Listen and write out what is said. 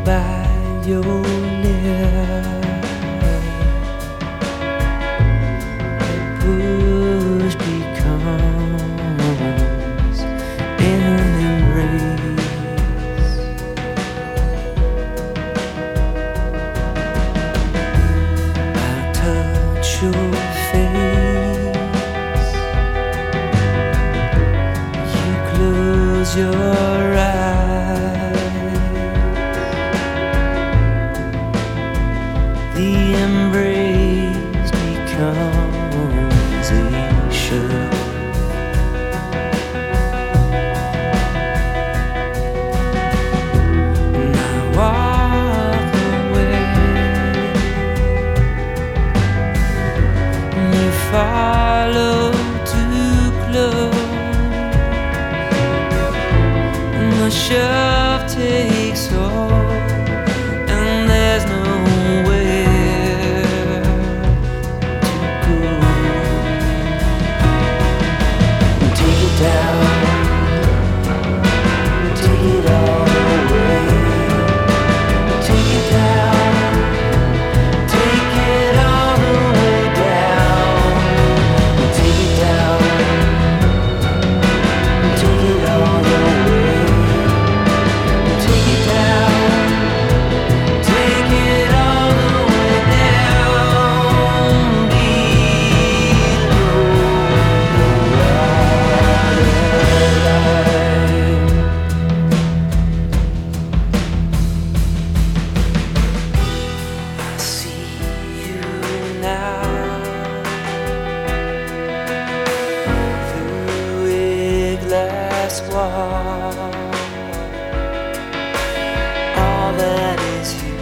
by your lips. The push becomes an embrace. I'll touch your face. You close your eyes. The embrace becomes a shove. And I walk away, and you follow too close, and the shove takes hold, and there's nowhere to go. Take it down, take it all the way. Take it down, take it all the way down. Take it down, take it all the way. Take it down, take it all the way down. Below the waterline. I see you now through a glass wall. All that is you